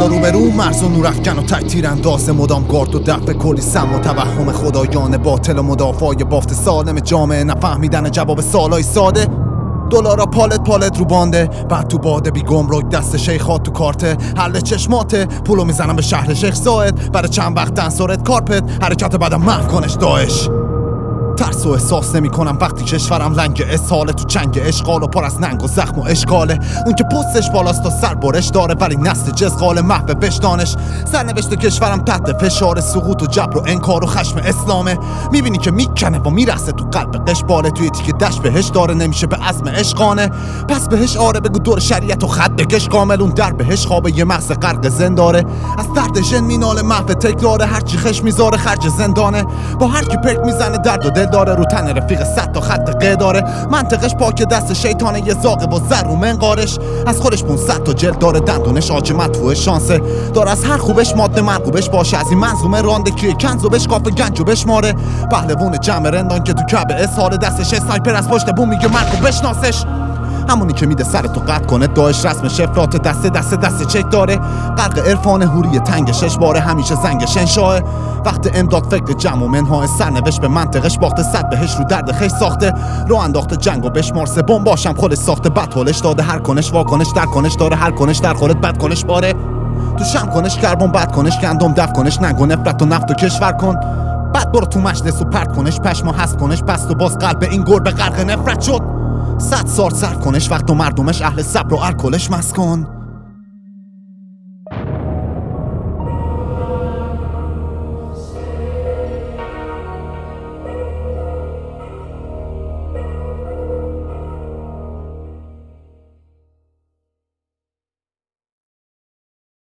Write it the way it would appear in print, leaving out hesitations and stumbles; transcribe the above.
بالا رو به رو مرز و نورافکن و تک تیرانداز مدام گارد و دفع کلی سم و توهم خدایان باطل و مدافعای بافت سالم جامعه نفهمیدن جواب سوالای ساده. دلارا پالت رو بانده بعد تو باده بی گمرک دست شیخات تو کارته حل چشماته پولو میزنم به شهر شیخ زاید برای چند وقت دنسارت کارپت حرکت بعدم محو کنش داعش. ترس و احساس نمی کنم وقتی کشورم لنگ اسحاله تو چنگ اشغال و پر از ننگ و زخم و اشکاله. اون که پستش بالاست و سر برش داره ولی نسل جزغال محو بشدانش. سرنوشت کشورم تحت فشار سقوط و جبر و انکار و خشم اسلامه. میبینی که میکنه و میرسه تو قلب قشباله توی تیک دشت بهش داره نمیشه به عزم عشقانه. پس بهش آره بگو دور شریعت و خط بکش کامل اون در بهش خوابه یه مغز غرق زنداره. از درد ژن میناله محو تکراره هرچی خش میذاره خرج زندانه. با هر کی پک میزنه درد و دل داره رو تن رفیق 100 تا خط ق داره. منطقش پاک دست شیطانه یه زاغه و زر و منقارش. از خودش 500 تا جلد داره دندونش آج مدفوع شانسه داره از هر خوبش ماده مرغوبش باشه از این منظومه رانده که کنزو بش کافه گنجو بشماره. پهلوون جمع رندان که تو کعبه اسحال دستش سنایپر از پشت بوم میگه مرگو بشناسش. همونی که میده سر تو قطع کنه داعش رسم شفرات دست چک داره. غرق عرفان هوری تنگ شش باره همیشه زنگش انشاه. وقت امداد فکر جمع و منهای سرنوشت به منطقش باخته صد بهش رو درد خیش ساخته. رو انداخته جنگ و بشمار سبون باشم خودش ساخته بد حالش داده هر کنش واکنش در کنش داره هر کنش در خودت بد کنش باره. تو شم کنش کربن بد کنش گندم دف کنش ننگ و نفرت و نفت و کشور کن. بعد برو تو مجلس و پرت کنش پشما هست کنش پس تو باز قلب این گربه غرق نفرت شد. 100 سال صرف کنش وقت و مردمش اهل صبر و الکلش مسکن.